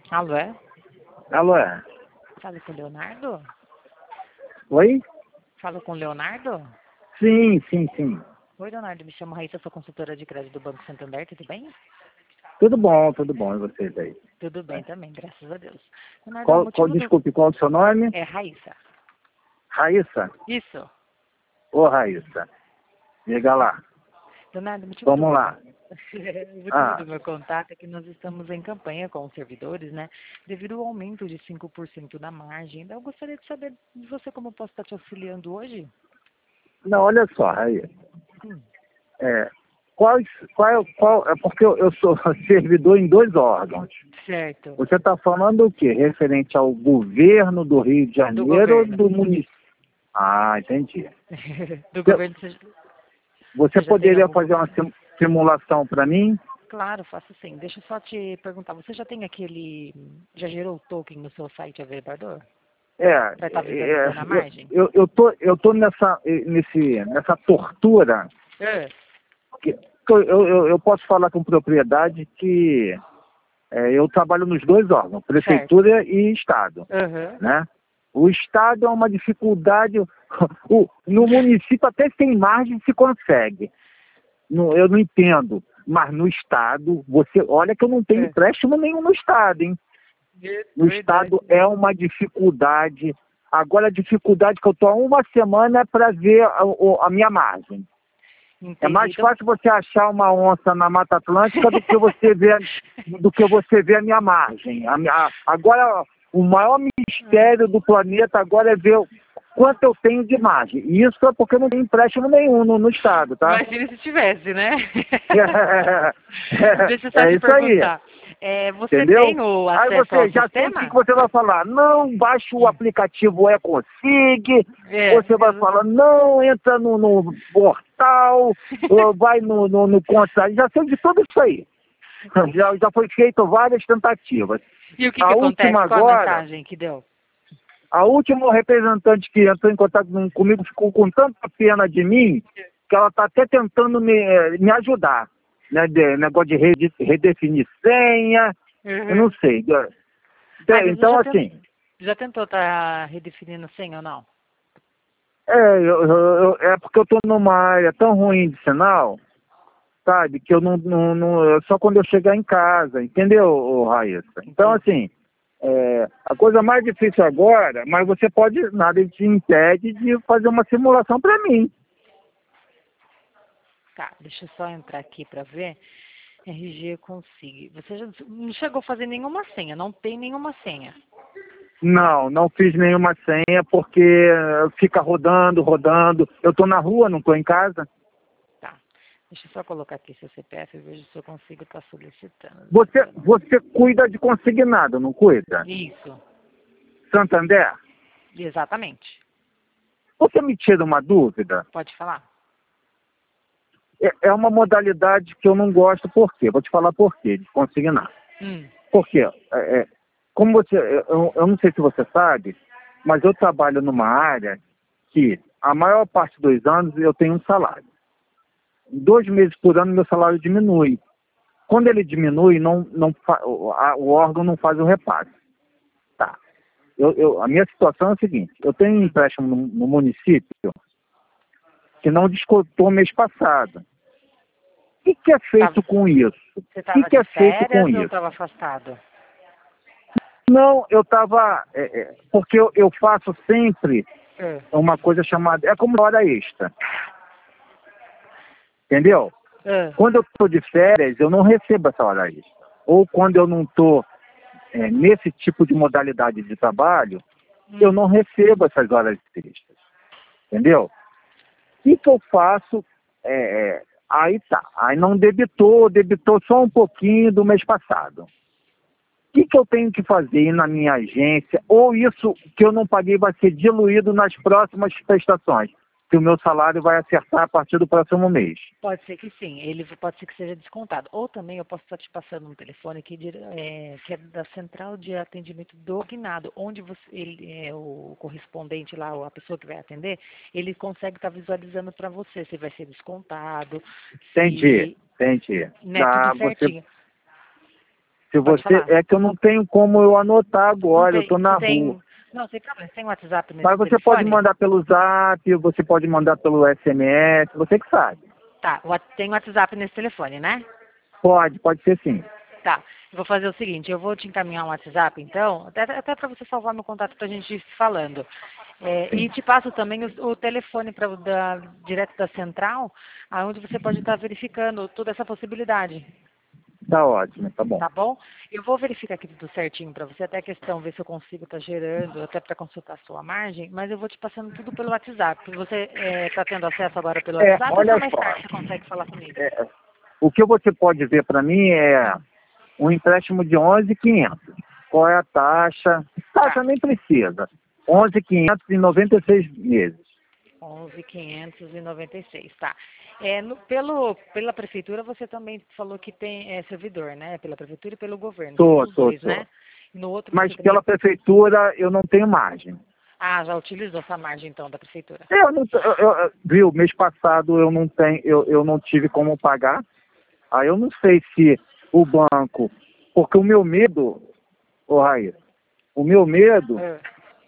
Alô, é? Alô, é? Fala com o Leonardo? Oi? Fala com o Leonardo? Sim, sim, sim. Oi, Leonardo, me chamo Raíssa, sou consultora de crédito do Banco Santander, tudo bem? Tudo bom, e vocês aí? Tudo bem também, graças a Deus. Leonardo, o Qual, motivo do... desculpe, qual é o seu nome? É Raíssa. Raíssa? Isso. Ô, Raíssa, diga lá. Leonardo, o motivo do Vamos meu... lá. o motivo Ah, do meu contato é que nós estamos em campanha com os servidores, né? Devido ao aumento de 5% da margem. Eu gostaria de saber de você como eu posso estar te auxiliando hoje? não, olha só, Raíssa. Hum, É, é porque eu sou servidor em dois órgãos. certo. Você está falando o quê? Referente ao governo do Rio de Do Janeiro ou governo. do município? Ah, entendi. Do governo, Você você já tem poderia algum... fazer uma simulação para mim? Claro, faço sim. Deixa eu só te perguntar, você já tem aquele... Já gerou o token no seu site Averbador? Para estar visualizando a margem? Eu tô nessa tortura que eu posso falar com propriedade que eu trabalho nos dois órgãos, Certo. prefeitura e Estado, Aham. né? O Estado é uma dificuldade, no município até sem margem se consegue. Eu não entendo, mas no Estado, olha que eu não tenho É. empréstimo nenhum no Estado, hein? No Verdade. Estado é uma dificuldade. Agora, a dificuldade que eu estou há uma semana é para ver a minha margem. É Entendi. mais Então, fácil você achar uma onça na Mata Atlântica do que você ver a minha margem. Agora, o maior mistério do planeta agora é ver quanto eu tenho de margem. E isso é porque eu não tenho empréstimo nenhum no Estado, tá? imagina se tivesse, né? Deixa eu só É te isso aí. perguntar. Você Entendeu? tem o Aí acesso ao você já sei o que sistema? você vai falar. Não, baixa o aplicativo EcoSig. É. Você vai falar, não, entra no portal, ou vai no conta. Já sei de tudo isso aí. Já foi feito várias tentativas. E o que A acontece? última Qual a agora, mensagem que deu? a última representante que entrou em contato comigo ficou com tanta pena de mim que ela está até tentando me ajudar. Né, negócio de redefinir senha, eu Uhum. não sei. Ah, mas Então, assim, já tentou estar redefinindo senha ou não? é porque eu estou numa área tão ruim de sinal, sabe, que eu é só quando eu chegar em casa, entendeu, Raíssa? Então, Entendi. assim, a coisa mais difícil agora, mas você pode, nada te impede de fazer uma simulação para mim. Tá, deixa eu só entrar aqui para ver. RG consigo. Você já não chegou a fazer nenhuma senha, não tem nenhuma senha. Não fiz nenhuma senha porque fica rodando, rodando. Eu estou na rua, não estou em casa. Tá. Deixa eu só colocar aqui seu CPF e vejo se eu consigo estar solicitando. Você cuida de consignado, não cuida? Isso, Santander? exatamente. Você me tira uma dúvida? Pode falar? É uma modalidade que eu não gosto, por quê? Vou te falar por quê, de consignar. Hum, Por quê? Como eu não sei se você sabe, mas eu trabalho numa área que a maior parte dos anos eu tenho um salário. 2 meses por ano meu salário diminui. Quando ele diminui, o órgão não faz o repasse. Tá. A minha situação é a seguinte, eu tenho um empréstimo no município que não descontou mês passado. O que é feito com isso? você O estava que de é feito com férias ou isso? estava afastado? Não, eu estava. Porque eu faço sempre É. uma coisa chamada. É como hora extra. Entendeu? É. Quando eu estou de férias, eu não recebo essa hora extra. Ou quando eu não estou nesse tipo de modalidade de trabalho, eu não recebo essas horas extras. Entendeu? O que eu faço? Aí tá. Aí não debitou só um pouquinho do mês passado. O que eu tenho que fazer na minha agência? Ou isso que eu não paguei vai ser diluído nas próximas prestações? Que o meu salário vai acertar a partir do próximo mês. Pode ser que sim, ele pode ser que seja descontado. Ou também eu posso estar te passando um telefone que é da central de atendimento do Guinado, onde ele é o correspondente lá, ou a pessoa que vai atender, ele consegue estar visualizando para você se vai ser descontado, Entendi. se, né, tudo Você certinho. Se Pode você... falar. É que eu não tenho como eu anotar agora, eu Não estou na tem, rua. não, sem problema. Tem WhatsApp nesse Mas você pode telefone? mandar pelo Zap, você pode mandar pelo SMS, você que sabe. Tá, tem WhatsApp nesse telefone, né? Pode ser sim. Tá, eu vou fazer o seguinte, eu vou te encaminhar um WhatsApp, então, até para você salvar meu contato para a gente ir se falando. E Sim. te passo também o telefone direto da central, aonde você pode estar verificando toda essa possibilidade, Tá ótimo, tá bom. tá bom? Eu vou verificar aqui tudo certinho para você, até a questão, ver se eu consigo estar gerando, até para consultar a sua margem, mas eu vou te passando tudo pelo WhatsApp. Você está tendo acesso agora pelo WhatsApp ou só Olha mais só. tarde você consegue falar comigo? O que você pode ver para mim é um empréstimo de 11.500. Qual é a taxa? Tá. Taxa nem precisa. 11.500 em 96 meses. 11.596, tá. Pela prefeitura você também falou que tem servidor, né? Pela prefeitura e pelo governo, tem Tô, os tô, dois, tô. né? No outro Mas você também... pela prefeitura eu não tenho margem. Ah, já utilizou essa margem então da prefeitura. Eu não, viu, mês passado eu não tenho, eu não tive como pagar. Aí eu não sei se o banco, porque o meu medo, ô Raíssa, o meu medo É.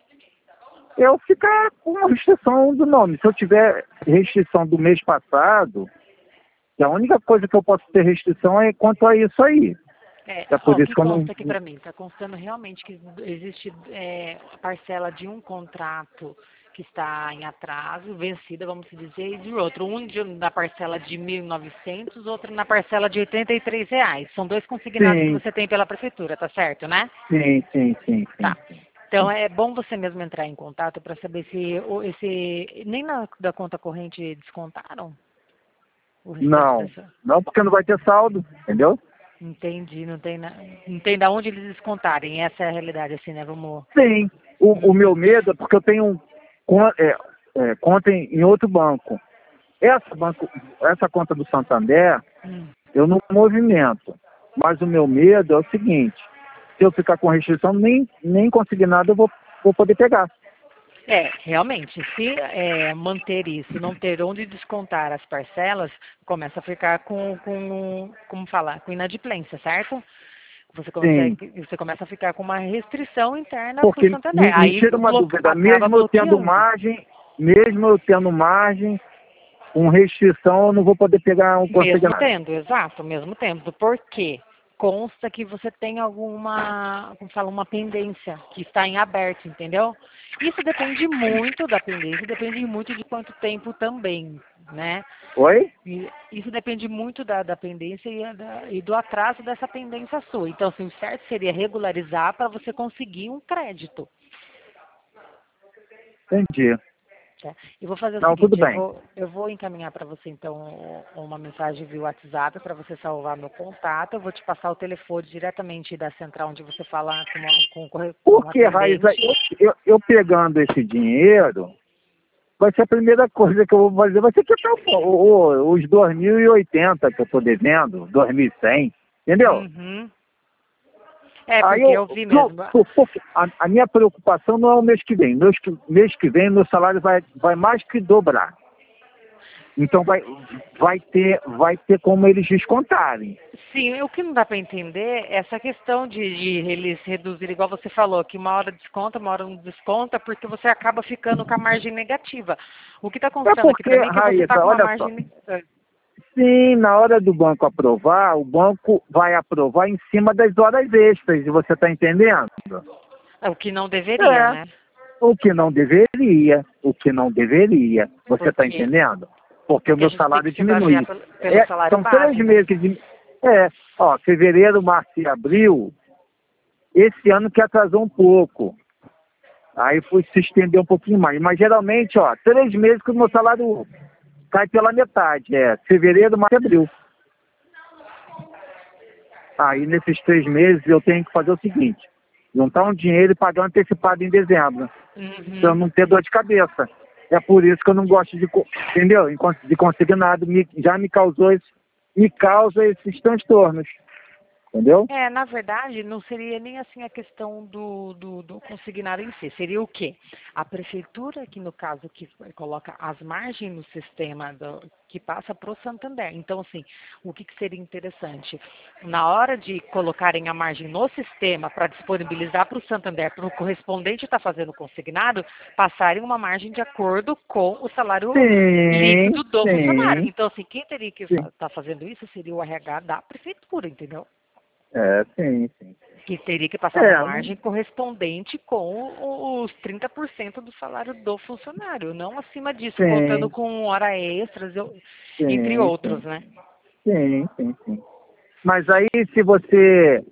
é eu ficar com uma restrição do nome. Se eu tiver restrição do mês passado, a única coisa que eu posso ter restrição é quanto a isso aí. É Ó, por o isso que que eu não... consta aqui para mim? Está constando realmente que existe a parcela de um contrato que está em atraso, vencida, vamos dizer, e de outro. Na parcela de 1.900, outro na parcela de R$ 83. São dois consignados que Sim, você tem pela prefeitura, tá certo, né? sim, sim, sim, sim, Tá. sim. Então é bom você mesmo entrar em contato para saber se nem da conta corrente descontaram o restante Não, dessa. não porque não vai ter saldo, entendeu? Entendi, não tem da onde eles descontarem. Essa é a realidade, assim, né? Vamos. Sim, o meu medo é porque eu tenho conta em outro banco. Essa conta do Santander, Hum. eu não movimento. Mas o meu medo é o seguinte, se eu ficar com restrição, nem conseguir nada, eu vou poder pegar. Realmente, se manter isso, não ter onde descontar as parcelas, começa a ficar como falar, com inadimplência, certo? Sim, Você começa a ficar com uma restrição interna para o porque Santander. me Aí tira uma dúvida, acaba bloqueando. mesmo eu tendo margem, com restrição, eu não vou poder pegar um Mesmo consignado. tendo, exato, mesmo tendo. Por quê? Consta que você tem alguma, como fala, uma pendência que está em aberto, entendeu? Isso depende muito da pendência, depende muito de quanto tempo também, né? Oi? E isso depende muito da pendência e do atraso dessa pendência sua. Então, assim, o certo seria regularizar para você conseguir um crédito. Entendi. Tá? Eu vou fazer o Não, tudo seguinte, bem. eu vou encaminhar para você então uma mensagem via WhatsApp para você salvar meu contato. Eu vou te passar o telefone diretamente da central onde você fala com o Porque, Raíssa, atendente. eu pegando esse dinheiro, vai ser a primeira coisa que eu vou fazer, vai ser quitar os 2.080 que eu estou devendo, 2.100, entendeu? Uhum. Aí Porque eu vi mesmo. porque a minha preocupação não é o mês que vem. Mês que vem meu salário vai mais que dobrar. Então vai ter como eles descontarem. Sim, o que não dá para entender é essa questão de eles reduzirem, igual você falou, que uma hora desconta, uma hora não desconta, porque você acaba ficando com a margem negativa. O que está É constando aqui porque, para mim é que você está Raíssa, com uma olha só, margem negativa. sim, na hora do banco aprovar, o banco vai aprovar em cima das horas extras, você está entendendo? O que não deveria, É, né? o que não deveria, o que não deveria, você está Porque, entendendo? Porque o porque a meu gente tem que salário se basear diminui. pelo salário São 3 base, né? meses fevereiro, março e abril, esse ano que atrasou um pouco. Aí foi se estender um pouquinho mais. Mas geralmente, 3 meses que o meu salário cai pela metade. Fevereiro, março e abril. Aí nesses 3 meses eu tenho que fazer o seguinte, juntar um dinheiro e pagar antecipado em dezembro, para eu Uhum. não ter dor de cabeça. É por isso que eu não gosto entendeu? De consignado, já me causa esses transtornos. Entendeu? Na verdade, não seria nem assim a questão do consignado em si. Seria o quê? A prefeitura, que no caso que coloca as margens no sistema que passa para o Santander. Então, assim, o que seria interessante? Na hora de colocarem a margem no sistema para disponibilizar para o Santander, para o correspondente estar fazendo o consignado, passarem uma margem de acordo com o salário Sim, líquido do funcionário. sim, Então, assim, quem teria que sim. estar fazendo isso seria o RH da prefeitura, entendeu? Sim, sim. Que teria que passar uma É, margem correspondente com os 30% do salário do funcionário, não acima disso, contando sim, com hora extras, entre sim, outros, sim. né? Sim, sim, sim. Mas aí, se você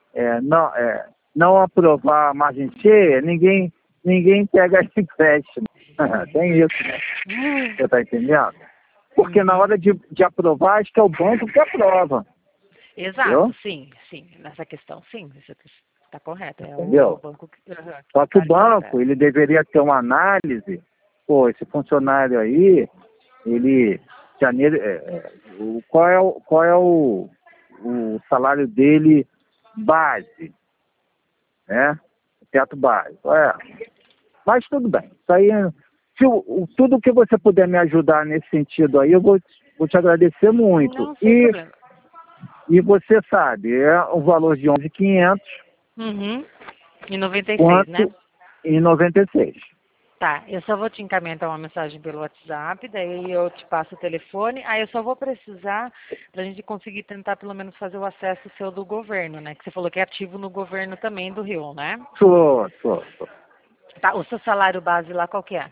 não aprovar a margem cheia, ninguém pega empréstimo. Tem isso, né? Você está entendendo? Porque na Uhum. hora de aprovar, acho que é o banco que aprova. Exato, Entendeu? sim, sim. Nessa questão, sim, você está correto. É o Entendeu? banco Só que que o faz essa banco, tarefa. ele deveria ter uma análise. Pô, esse funcionário aí, ele, janeiro, qual é o salário dele base, né? O teto base. Mas tudo bem. Isso aí, se tudo que você puder me ajudar nesse sentido aí, eu vou te agradecer muito. Não, sem problema. E você sabe, é o valor de 11.500 Uhum. E 96, né? quanto em 96. Tá, eu só vou te encaminhar então uma mensagem pelo WhatsApp, daí eu te passo o telefone, aí eu só vou precisar pra gente conseguir tentar pelo menos fazer o acesso seu do governo, né? Que você falou que é ativo no governo também do Rio, né? Sou. Tá, o seu salário base lá qual que é?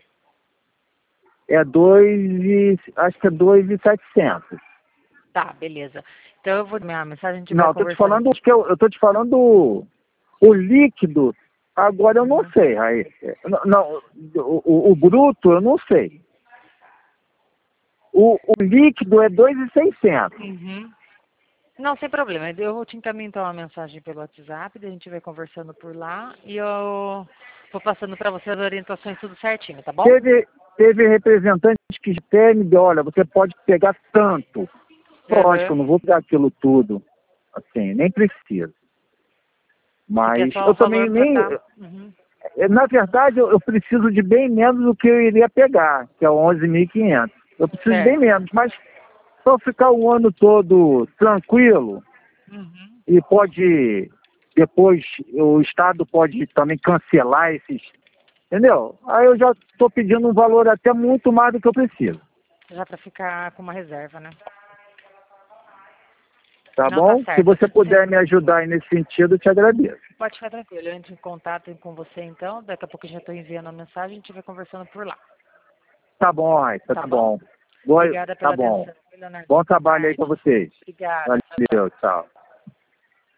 Acho que é 2.700. Tá, beleza. Então eu vou enviar uma mensagem, a gente vai Não, eu tô te conversando. falando que eu tô te falando o líquido. Agora eu não Uhum. sei, aí. Não, o bruto eu não sei. O líquido é 2.600. Uhum. Não, sem problema. Eu vou te encaminhar então uma mensagem pelo WhatsApp, daí a gente vai conversando por lá e eu vou passando para você as orientações tudo certinho, tá bom? Teve representantes que até me deu, olha, você pode pegar tanto. Lógico, eu Uhum. não vou pegar aquilo tudo. Assim, nem preciso. Você quer Mas só o eu também valor para nem. tá? Uhum. Na verdade, eu preciso de bem menos do que eu iria pegar, que é 11.500. Eu preciso de bem Certo. menos, mas para eu ficar o ano todo tranquilo Uhum. e pode. Depois o Estado pode também cancelar esses. Entendeu? Aí eu já estou pedindo um valor até muito mais do que eu preciso. Já para ficar com uma reserva, né? Tá Não, tá bom? Se certo. você puder me ajudar aí nesse sentido, eu te agradeço. Pode ficar tranquilo. Eu entro em contato com você então. Daqui a pouco eu já estou enviando a mensagem, a gente vai conversando por lá. Tá bom, Raíssa, Tá tá bom? bom. Obrigada Tá pela bom. atenção, Leonardo. Bom Boa trabalho aí tarde. para vocês. Obrigada. Tchau, tchau. Valeu, tchau.